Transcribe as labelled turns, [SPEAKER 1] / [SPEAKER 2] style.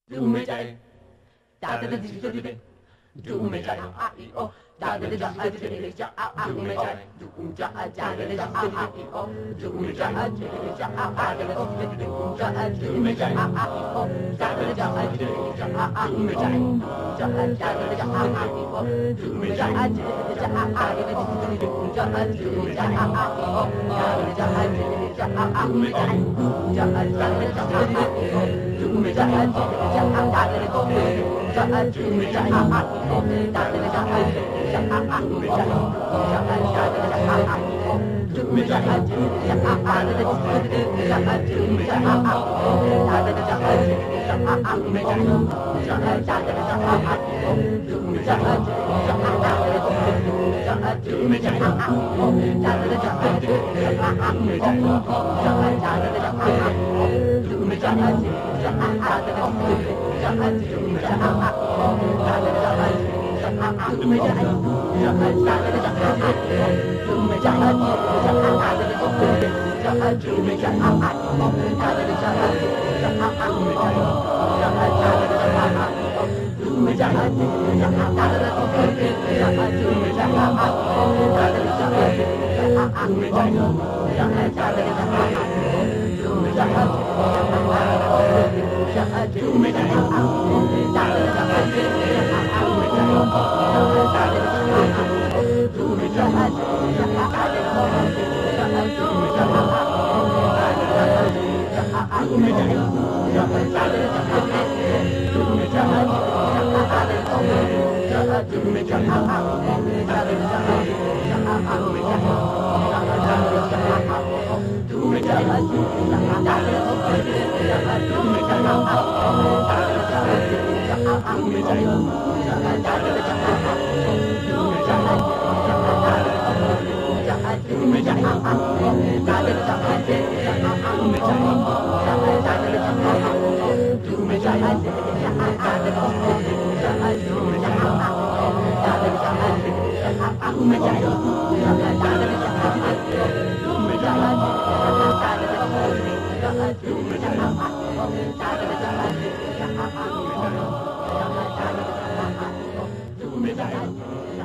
[SPEAKER 1] do me day, da da da da da da, do me day, ah e o, da da da da da da, ah do me day, do da da da da, ah e o, do me day, da da da da, do me day, ah e o, da da da da, ah do me day, da da da da, ah e o, do me day, ah do me day, ah e o, da da da da, do me day, do me day, do me die.